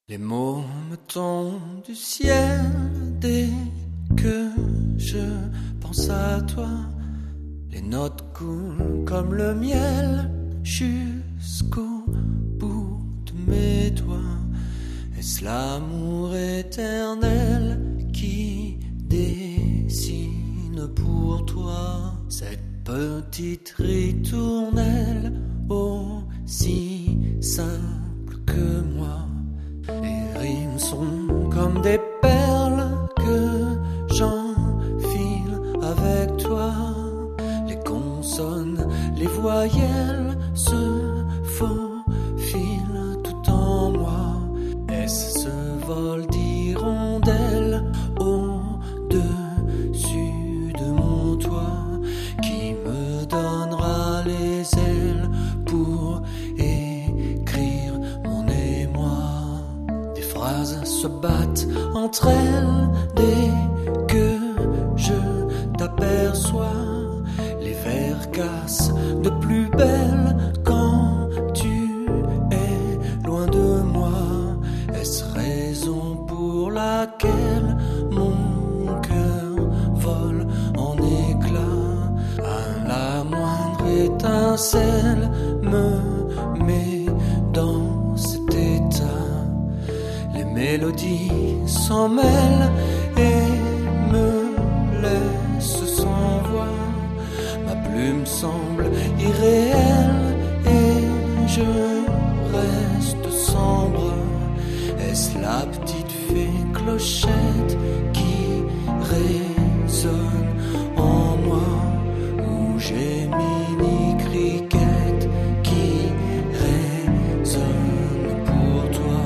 Les mots me tombent du ciel dès que je pense à toi. Les notes coulent comme le miel jusqu'au bout de mes doigts. Est-ce l'amour éternel qui dessine pour toi cette petite ritournelle aussi simple que moi? Les rimes sont comme des perles que j'enfile avec toi. Les consonnes, les voyelles se faufilent tout en moi. Est-ce ce vol d'hirondelles au-dessus de mon toit qui me donnera les ailes pour écrire mon émoi? Des phrases se battent entre elles dès que je t'aperçois. Les vers cassent de plus belle quand tu es loin de moi. Est-ce raison pour laquelle mon cœur vole en éclats? À la moindre étincelle me met dans cet état. Les mélodies s'en mêlent et me laissent sans voix. Ma plume semble irréelle et je reste sombre. Est-ce la petite fée clochette qui résonne en moi? Ou j'ai mini cricket qui résonne pour toi?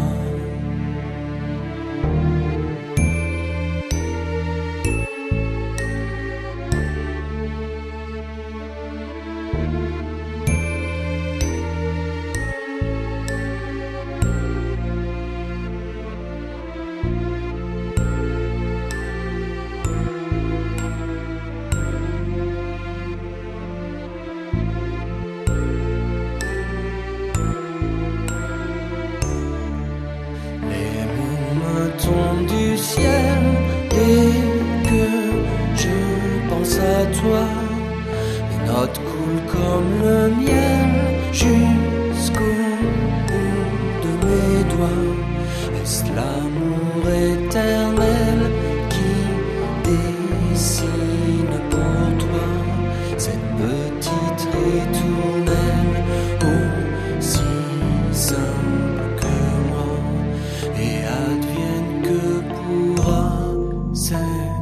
Tombe du ciel dès que je pense à toi. Les notes coulent comme le miel jusqu'au bout de mes doigts. Est-ce l'amour éternel qui dessine pour toi cette petite ritournelle aussi simple que moi? Et advienne que pourra, c'est